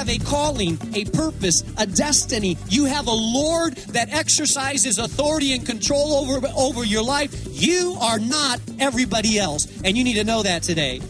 a calling, a purpose, a destiny. You have a Lord that exercises authority and control over your life. You are not everybody else, and you need to know that today.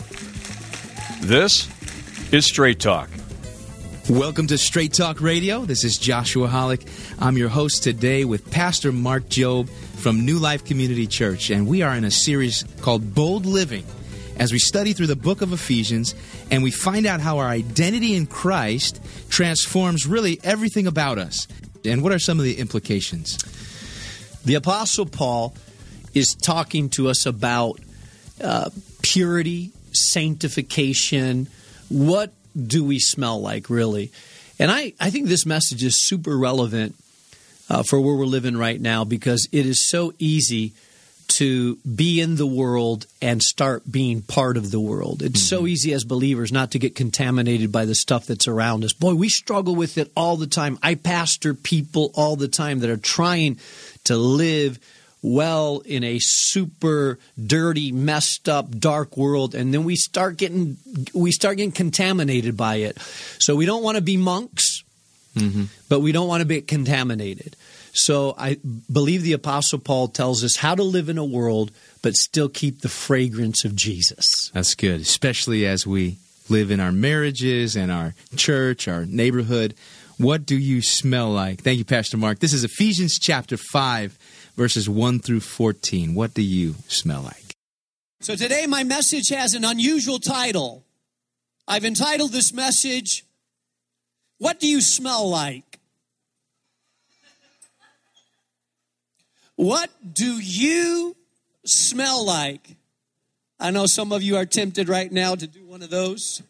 This is Straight Talk. Welcome to Straight Talk Radio. This is Joshua Hollick. I'm your host today with Pastor Mark Jobe from New Life Community Church, and we are in a series called Bold Living as we study through the book of Ephesians and we find out how our identity in Christ transforms really everything about us. And what are some of the implications? The Apostle Paul is talking to us about purity, sanctification. What do we smell like, really? And I think this message is super relevant for where we're living right now, because it is so easy to be in the world and start being part of the world. It's so easy as believers not to get contaminated by the stuff that's around us. Boy, we struggle with it all the time. I pastor people all the time that are trying to live well in a super dirty, messed up, dark world, and then we start getting contaminated by it. So we don't want to be monks, but we don't want to be contaminated. So I believe the Apostle Paul tells us how to live in a world but still keep the fragrance of Jesus. That's good, especially as we live in our marriages and our church, our neighborhood. What do you smell like? Thank you, Pastor Mark. This is Ephesians chapter 5, verses 1 through 14. What do you smell like? So today my message has an unusual title. I've entitled this message, What Do You Smell Like? What do you smell like? I know some of you are tempted right now to do one of those.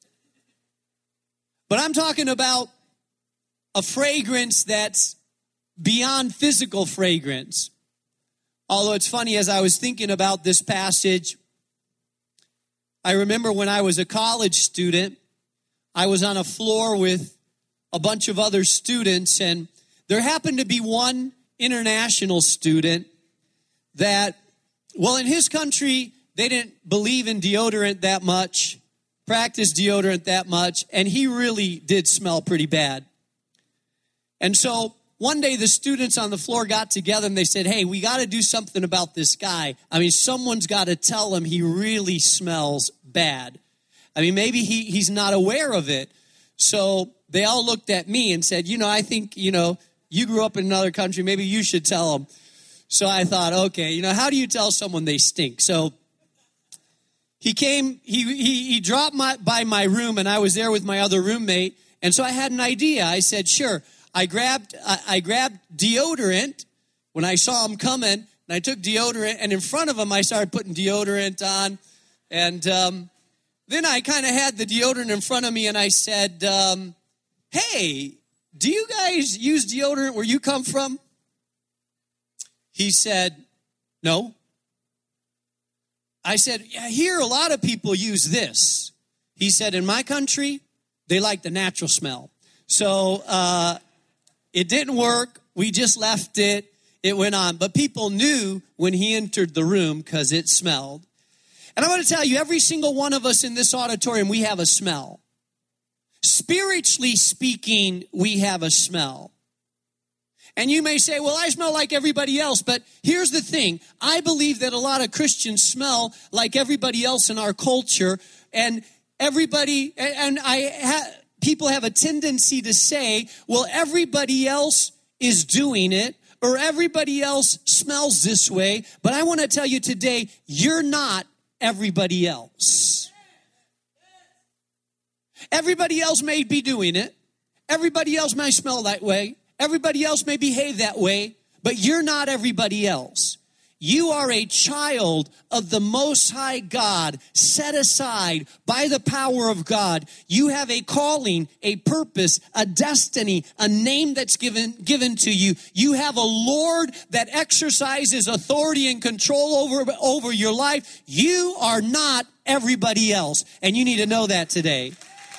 But I'm talking about a fragrance that's beyond physical fragrance. Although it's funny, as I was thinking about this passage, I remember when I was a college student, I was on a floor with a bunch of other students, and there happened to be one international student that, well, in his country, they didn't believe in deodorant that much, practice deodorant that much, and he really did smell pretty bad. And so one day the students on the floor got together and they said, hey, we got to do something about this guy. I mean, someone's got to tell him he really smells bad. I mean, maybe he's not aware of it. So they all looked at me and said, I think, you grew up in another country, maybe you should tell them. So I thought, okay, how do you tell someone they stink? So he came, he dropped by my room, and I was there with my other roommate. And so I had an idea. I said, sure. I grabbed deodorant when I saw him coming, and I took deodorant, and in front of him, I started putting deodorant on. And then I kind of had the deodorant in front of me, and I said, hey, do you guys use deodorant where you come from? He said, no. I said, yeah, here a lot of people use this. He said, in my country, they like the natural smell. So it didn't work. We just left it. It went on. But people knew when he entered the room because it smelled. And I want to tell you, every single one of us in this auditorium, we have a smell. Spiritually speaking, we have a smell. And you may say, well, I smell like everybody else. But here's the thing. I believe that a lot of Christians smell like everybody else in our culture. And people have a tendency to say, well, everybody else is doing it, or everybody else smells this way. But I want to tell you today, you're not everybody else. Everybody else may be doing it. Everybody else may smell that way. Everybody else may behave that way, but you're not everybody else. You are a child of the Most High God, set aside by the power of God. You have a calling, a purpose, a destiny, a name that's given to you. You have a Lord that exercises authority and control over your life. You are not everybody else, and you need to know that today.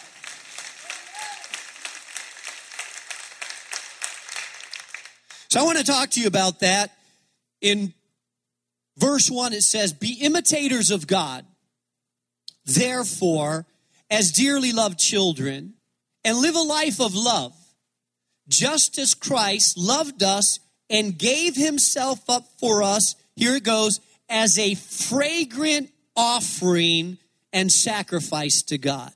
So I want to talk to you about that. In verse 1, it says, be imitators of God, therefore, as dearly loved children, and live a life of love, just as Christ loved us and gave himself up for us, here it goes, as a fragrant offering and sacrifice to God.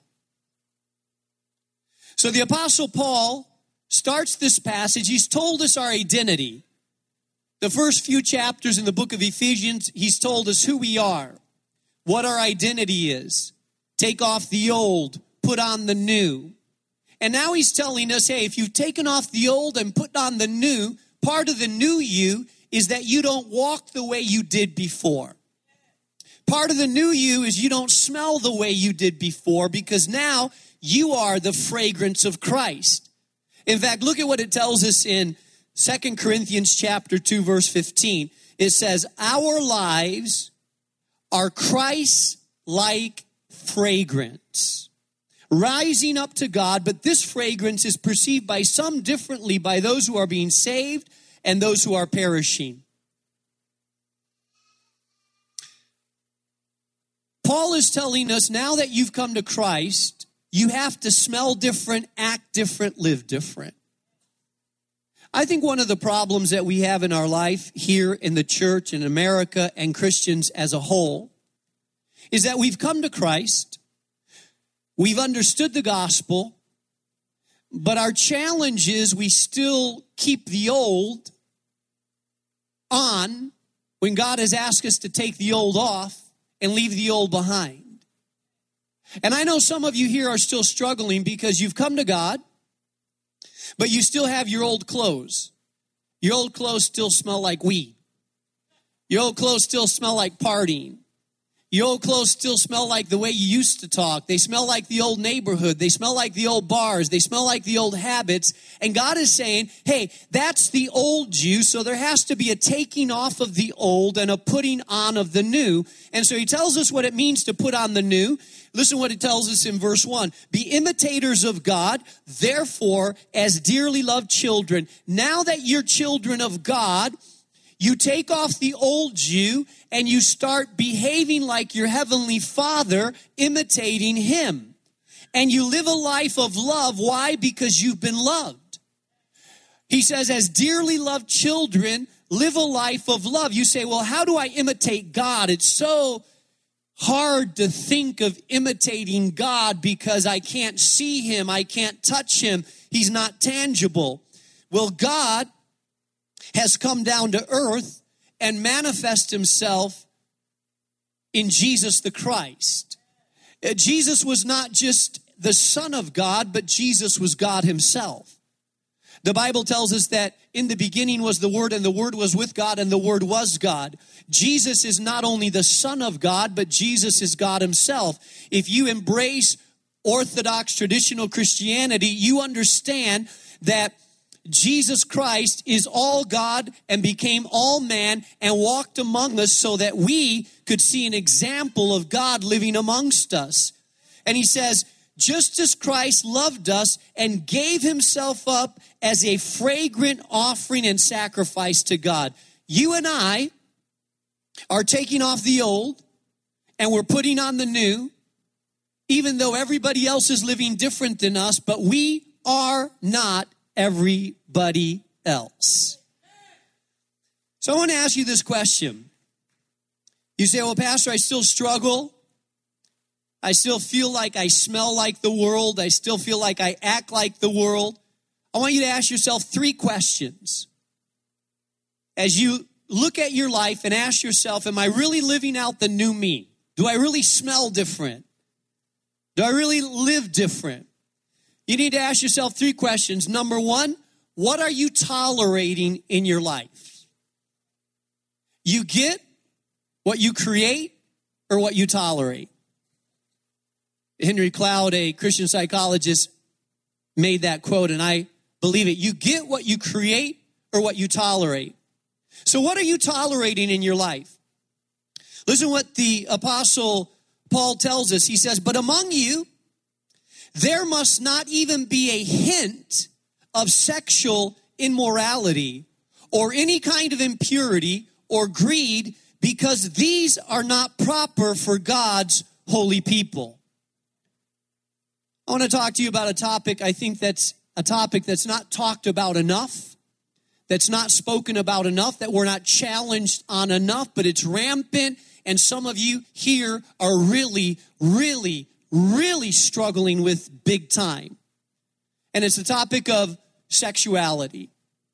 So the Apostle Paul starts this passage. He's told us our identity. The first few chapters in the book of Ephesians, he's told us who we are, what our identity is. Take off the old, put on the new. And now he's telling us, hey, if you've taken off the old and put on the new, part of the new you is that you don't walk the way you did before. Part of the new you is you don't smell the way you did before, because now you are the fragrance of Christ. In fact, look at what it tells us in 2 Corinthians chapter 2, verse 15. It says, our lives are Christ-like fragrance, rising up to God, but this fragrance is perceived by some differently by those who are being saved and those who are perishing. Paul is telling us now that you've come to Christ, you have to smell different, act different, live different. I think one of the problems that we have in our life here in the church in America and Christians as a whole is that we've come to Christ, we've understood the gospel, but our challenge is we still keep the old on when God has asked us to take the old off and leave the old behind. And I know some of you here are still struggling because you've come to God, but you still have your old clothes. Your old clothes still smell like weed. Your old clothes still smell like partying. Your old clothes still smell like the way you used to talk. They smell like the old neighborhood. They smell like the old bars. They smell like the old habits. And God is saying, hey, that's the old you, so there has to be a taking off of the old and a putting on of the new. And so he tells us what it means to put on the new. Listen what it tells us in verse 1. Be imitators of God, therefore, as dearly loved children. Now that you're children of God, you take off the old you and you start behaving like your heavenly Father, imitating him. And you live a life of love. Why? Because you've been loved. He says, as dearly loved children, live a life of love. You say, well, how do I imitate God? It's so hard to think of imitating God because I can't see him. I can't touch him. He's not tangible. Well, God has come down to earth and manifest himself in Jesus the Christ. Jesus was not just the Son of God, but Jesus was God himself. The Bible tells us that in the beginning was the Word, and the Word was with God, and the Word was God. Jesus is not only the Son of God, but Jesus is God himself. If you embrace Orthodox traditional Christianity, you understand that Jesus Christ is all God and became all man and walked among us so that we could see an example of God living amongst us. And he says, just as Christ loved us and gave himself up as a fragrant offering and sacrifice to God. You and I are taking off the old and we're putting on the new, even though everybody else is living different than us, but we are not everybody else. So I want to ask you this question. You say, well, Pastor, I still struggle. I still feel like I smell like the world. I still feel like I act like the world. I want you to ask yourself 3 questions. As you look at your life and ask yourself, am I really living out the new me? Do I really smell different? Do I really live different? You need to ask yourself 3 questions. Number 1, what are you tolerating in your life? You get what you create or what you tolerate. Henry Cloud, a Christian psychologist, made that quote, and I believe it. You get what you create or what you tolerate. So what are you tolerating in your life? Listen what the Apostle Paul tells us. He says, but among you, there must not even be a hint of sexual immorality or any kind of impurity or greed, because these are not proper for God's holy people. I want to talk to you about a topic I think that's a topic that's not talked about enough, that's not spoken about enough, that we're not challenged on enough, but it's rampant, and some of you here are really, really, really struggling with big time. And it's the topic of sexuality.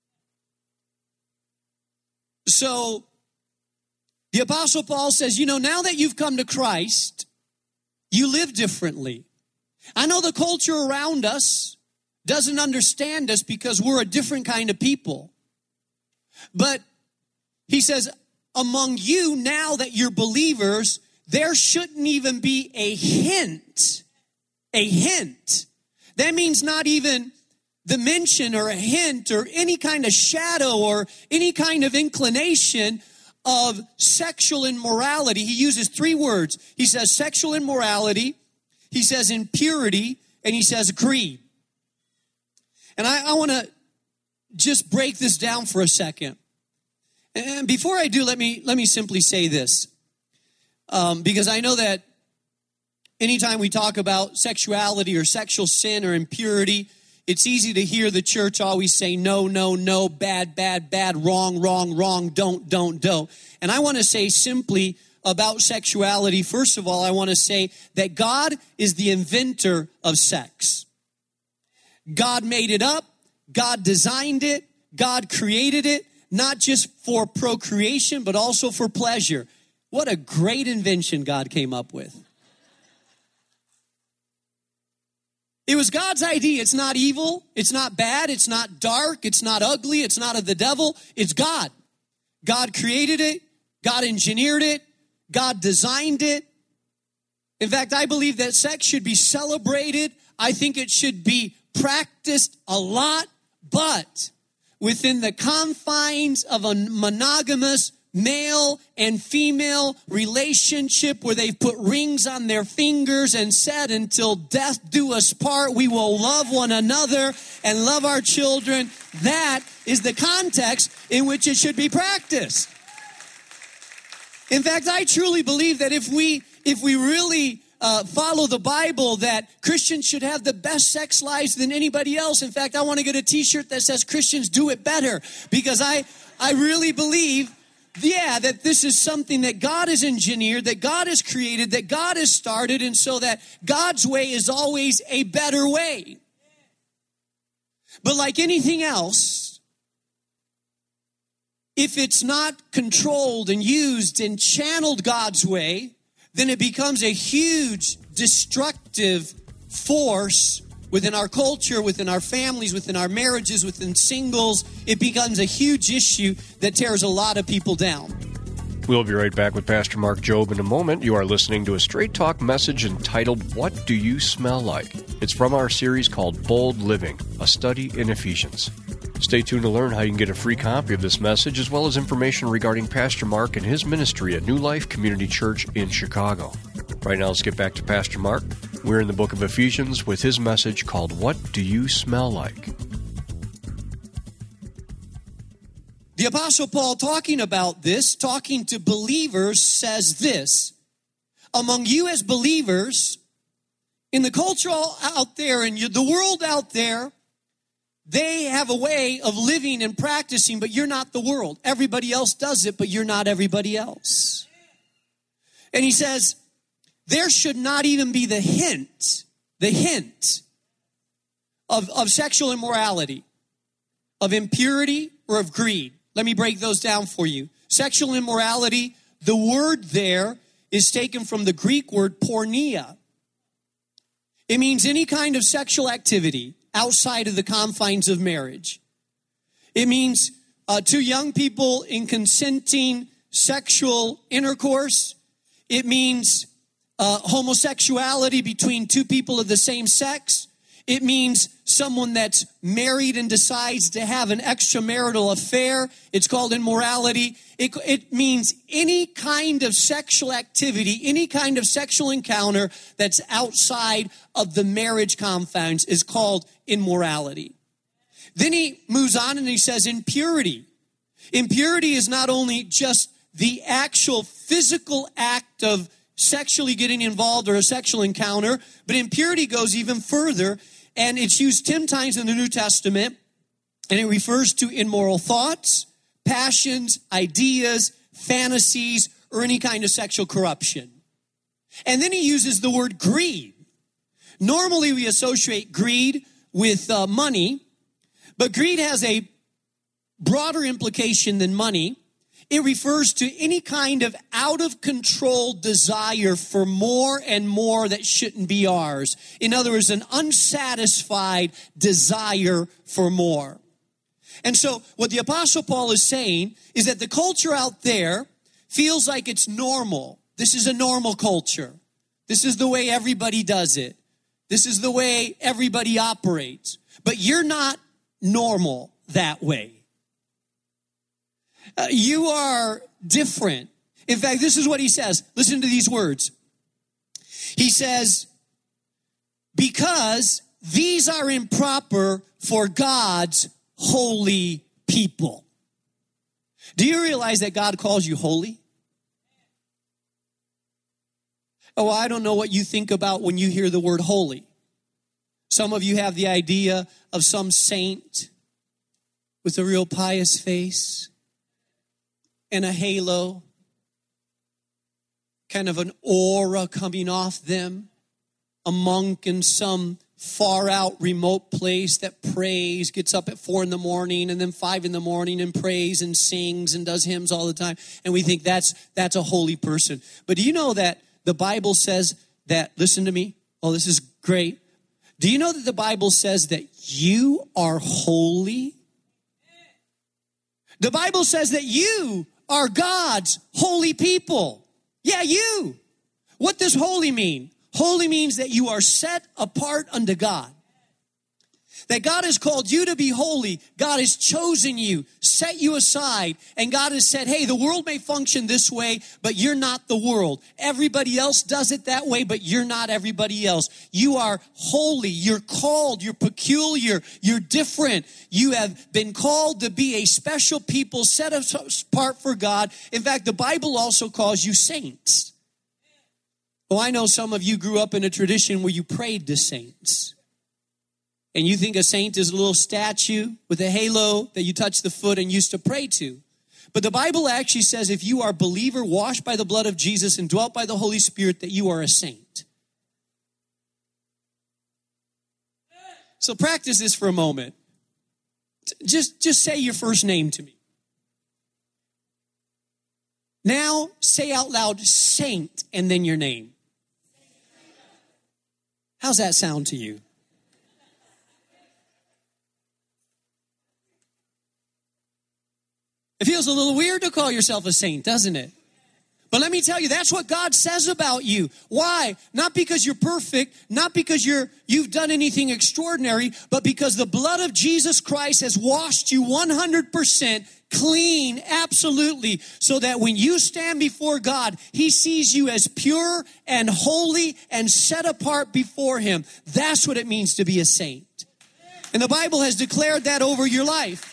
So, the Apostle Paul says, now that you've come to Christ, you live differently. I know the culture around us doesn't understand us because we're a different kind of people. But he says, among you, now that you're believers, there shouldn't even be a hint. A hint. That means not even the mention or a hint or any kind of shadow or any kind of inclination of sexual immorality. He uses 3 words. He says sexual immorality, he says impurity, and he says greed. And I want to just break this down for a second. And before I do, let me simply say this. Because I know that anytime we talk about sexuality or sexual sin or impurity, it's easy to hear the church always say, no, no, no, bad, bad, bad, wrong, wrong, wrong, don't. And I want to say simply about sexuality, first of all, I want to say that God is the inventor of sex. God made it up. God designed it. God created it, not just for procreation, but also for pleasure. What a great invention God came up with. It was God's idea. It's not evil. It's not bad. It's not dark. It's not ugly. It's not of the devil. It's God. God created it. God engineered it. God designed it. In fact, I believe that sex should be celebrated. I think it should be practiced a lot, but within the confines of a monogamous male and female relationship where they've put rings on their fingers and said, until death do us part, we will love one another and love our children. That is the context in which it should be practiced. In fact, I truly believe that if we really follow the Bible, that Christians should have the best sex lives than anybody else. In fact, I want to get a t-shirt that says Christians do it better, because I really believe that this is something that God has engineered, that God has created, that God has started, and so that God's way is always a better way. But like anything else, if it's not controlled and used and channeled God's way, then it becomes a huge destructive force within our culture, within our families, within our marriages, within singles. It becomes a huge issue that tears a lot of people down. We'll be right back with Pastor Mark Jobe in a moment. You are listening to a Straight Talk message entitled, What Do You Smell Like? It's from our series called Bold Living, a study in Ephesians. Stay tuned to learn how you can get a free copy of this message, as well as information regarding Pastor Mark and his ministry at New Life Community Church in Chicago. Right now, let's get back to Pastor Mark. We're in the book of Ephesians with his message called, What Do You Smell Like? The Apostle Paul, talking about this, talking to believers, says this: among you as believers, in the culture out there, and the world out there, they have a way of living and practicing, but you're not the world. Everybody else does it, but you're not everybody else. And he says, there should not even be the hint of sexual immorality, of impurity, or of greed. Let me break those down for you. Sexual immorality, the word there is taken from the Greek word porneia. It means any kind of sexual activity outside of the confines of marriage. It means 2 young people in consenting sexual intercourse. It means homosexuality between 2 people of the same sex. It means someone that's married and decides to have an extramarital affair. It's called immorality. It means any kind of sexual activity, any kind of sexual encounter that's outside of the marriage confines is called immorality. Then he moves on and he says impurity. Impurity is not only just the actual physical act of sexually getting involved or a sexual encounter, but impurity goes even further, and it's used 10 times in the New Testament, and it refers to immoral thoughts, passions, ideas, fantasies, or any kind of sexual corruption. And then he uses the word greed. Normally we associate greed with money, but greed has a broader implication than money. It refers to any kind of out-of-control desire for more and more that shouldn't be ours. In other words, an unsatisfied desire for more. And so what the Apostle Paul is saying is that the culture out there feels like it's normal. This is a normal culture. This is the way everybody does it. This is the way everybody operates. But you're not normal that way. You are different. In fact, this is what he says. Listen to these words. He says, because these are improper for God's holy people. Do you realize that God calls you holy? Oh, I don't know what you think about when you hear the word holy. Some of you have the idea of some saint with a real pious face and a halo, kind of an aura coming off them, a monk in some far out remote place that prays, gets up at 4 a.m. and then 5 a.m. and prays and sings and does hymns all the time. And we think that's a holy person. But do you know that the Bible says that, listen to me, oh, this is great. Do you know that the Bible says that you are holy? The Bible says that you are God's holy people. Yeah, you. What does holy mean? Holy means that you are set apart unto God. That God has called you to be holy. God has chosen you, set you aside, and God has said, hey, the world may function this way, but you're not the world. Everybody else does it that way, but you're not everybody else. You are holy. You're called. You're peculiar. You're different. You have been called to be a special people set apart for God. In fact, the Bible also calls you saints. Well, I know some of you grew up in a tradition where you prayed to saints. And you think a saint is a little statue with a halo that you touch the foot and used to pray to. But the Bible actually says if you are a believer, washed by the blood of Jesus and dwelt by the Holy Spirit, that you are a saint. So practice this for a moment. Just say your first name to me. Now say out loud, saint, and then your name. How's that sound to you? It feels a little weird to call yourself a saint, doesn't it? But let me tell you, that's what God says about you. Why? Not because you're perfect, not because you've done anything extraordinary, but because the blood of Jesus Christ has washed you 100% clean, absolutely, so that when you stand before God, He sees you as pure and holy and set apart before Him. That's what it means to be a saint. And the Bible has declared that over your life.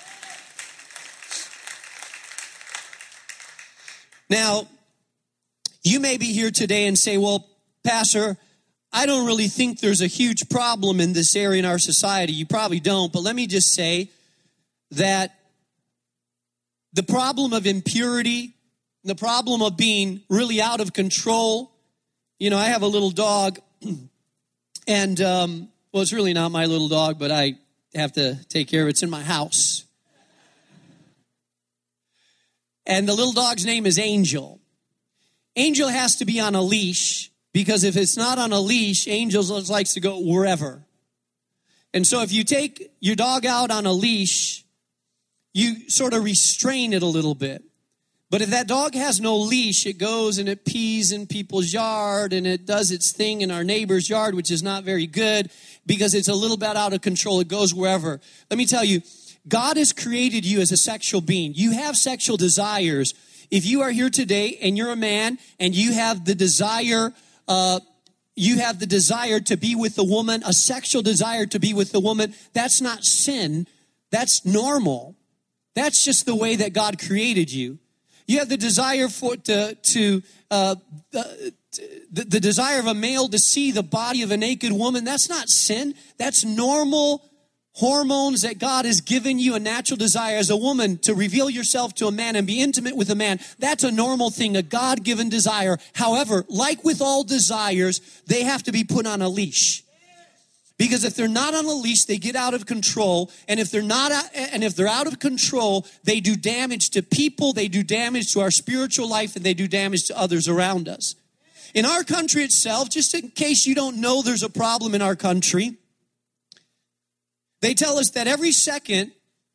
Now, you may be here today and say, well, Pastor, I don't really think there's a huge problem in this area in our society. You probably don't, but let me just say that the problem of impurity, the problem of being really out of control, I have a little dog, and, well, it's really not my little dog, but I have to take care of it. It's in my house. And the little dog's name is Angel. Angel has to be on a leash because if it's not on a leash, Angel likes to go wherever. And so if you take your dog out on a leash, you sort of restrain it a little bit. But if that dog has no leash, it goes and it pees in people's yard and it does its thing in our neighbor's yard, which is not very good because it's a little bit out of control. It goes wherever. Let me tell you, God has created you as a sexual being. You have sexual desires. If you are here today and you're a man and you have the desire, to be with a woman, a sexual desire to be with a woman, that's not sin. That's normal. That's just the way that God created you. You have the desire the desire of a male to see the body of a naked woman, that's not sin. That's normal hormones that God has given you, a natural desire as a woman to reveal yourself to a man and be intimate with a man. That's a normal thing, a God-given desire. However, like with all desires, they have to be put on a leash. Because if they're not on a leash, they get out of control. And if they're out of control, they do damage to people, they do damage to our spiritual life, and they do damage to others around us. In our country itself, just in case you don't know there's a problem in our country, they tell us that every second,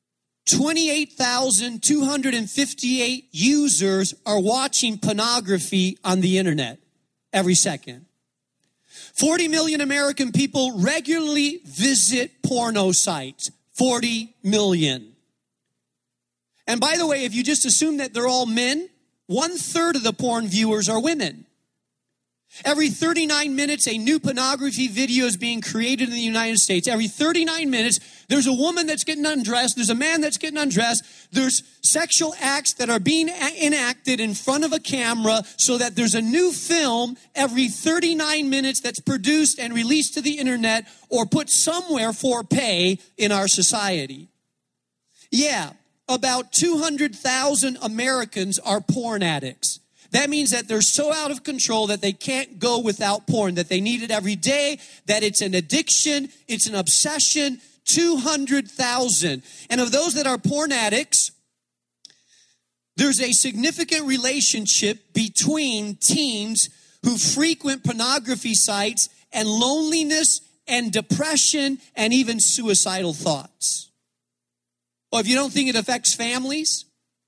28,258 users are watching pornography on the internet every second. 40 million American people regularly visit porno sites. 40 million. And by the way, if you just assume that they're all men, 1/3 of the porn viewers are women. Every 39 minutes, a new pornography video is being created in the United States. Every 39 minutes, there's a woman that's getting undressed. There's a man that's getting undressed. There's sexual acts that are being enacted in front of a camera so that there's a new film every 39 minutes that's produced and released to the internet or put somewhere for pay in our society. Yeah, about 200,000 Americans are porn addicts. That means that they're so out of control that they can't go without porn, that they need it every day, that it's an addiction, it's an obsession. 200,000. And of those that are porn addicts, there's a significant relationship between teens who frequent pornography sites and loneliness and depression and even suicidal thoughts. Well, if you don't think it affects families,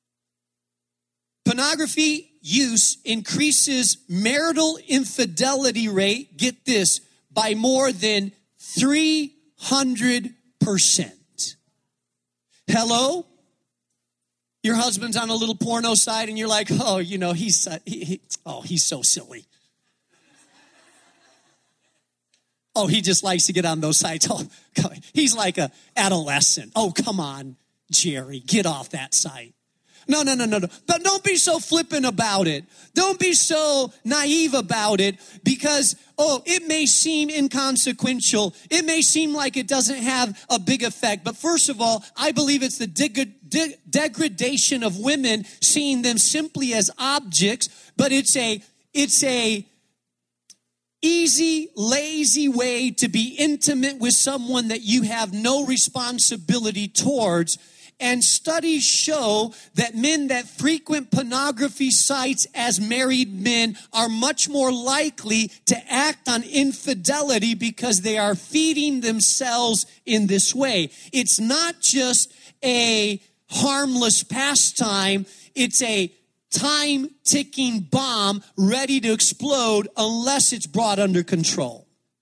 pornography use increases marital infidelity rate, get this, by more than 300%. Hello? Your husband's on a little porno site and you're like, oh, you know, he's so silly. Oh, he just likes to get on those sites. Oh, he's like a adolescent. Oh, come on, Jerry, get off that site. No. But don't be so flippant about it. Don't be so naive about it because, it may seem inconsequential. It may seem like it doesn't have a big effect. But first of all, I believe it's the degradation of women, seeing them simply as objects. But it's a easy, lazy way to be intimate with someone that you have no responsibility towards. And studies show that men that frequent pornography sites as married men are much more likely to act on infidelity because they are feeding themselves in this way. It's not just a harmless pastime. It's a time-ticking bomb ready to explode unless it's brought under control.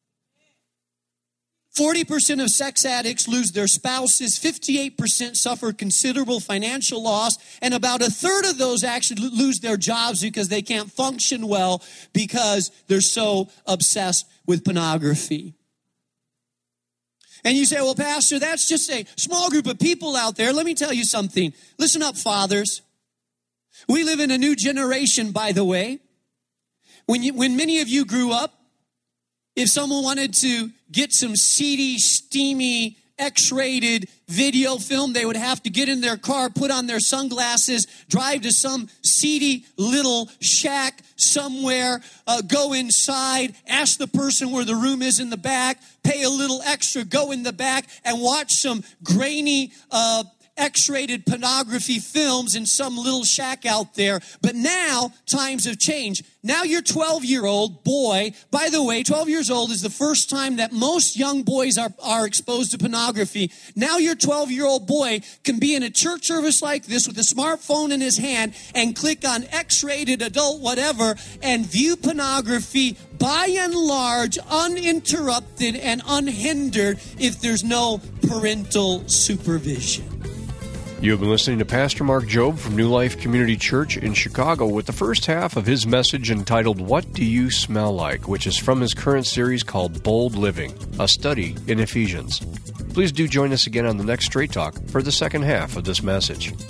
40% of sex addicts lose their spouses, 58% suffer considerable financial loss, and about 1/3 of those actually lose their jobs because they can't function well because they're so obsessed with pornography. And you say, well, Pastor, that's just a small group of people out there. Let me tell you something. Listen up, fathers. We live in a new generation, by the way. When many of you grew up, if someone wanted to get some seedy, steamy, X-rated video film, they would have to get in their car, put on their sunglasses, drive to some seedy little shack somewhere, go inside, ask the person where the room is in the back, pay a little extra, go in the back, and watch some grainy, X-rated pornography films in some little shack out there. But now times have changed. Now your 12-year-old boy, by the way, 12 years old is the first time that most young boys are exposed to pornography. Now your 12-year-old boy can be in a church service like this with a smartphone in his hand and click on X-rated adult whatever and view pornography by and large uninterrupted and unhindered if there's no parental supervision. You have been listening to Pastor Mark Jobe from New Life Community Church in Chicago with the first half of his message entitled, What Do You Smell Like?, which is from his current series called Bold Living, a study in Ephesians. Please do join us again on the next Straight Talk for the second half of this message.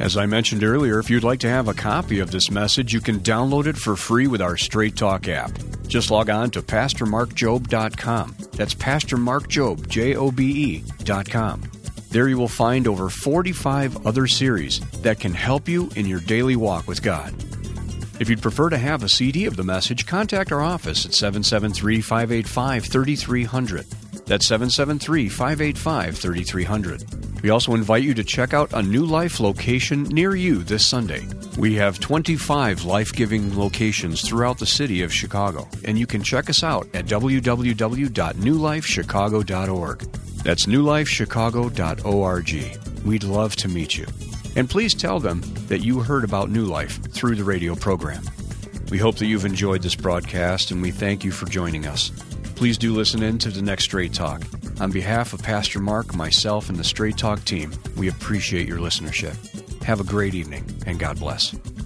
As I mentioned earlier, if you'd like to have a copy of this message, you can download it for free with our Straight Talk app. Just log on to PastorMarkJob.com. That's PastorMarkJob, Jobe.com. There you will find over 45 other series that can help you in your daily walk with God. If you'd prefer to have a CD of the message, contact our office at 773-585-3300. That's 773-585-3300. We also invite you to check out a New Life location near you this Sunday. We have 25 life-giving locations throughout the city of Chicago, and you can check us out at www.newlifechicago.org. That's newlifechicago.org. We'd love to meet you. And please tell them that you heard about New Life through the radio program. We hope that you've enjoyed this broadcast, and we thank you for joining us. Please do listen in to the next Straight Talk. On behalf of Pastor Mark, myself, and the Straight Talk team, we appreciate your listenership. Have a great evening, and God bless.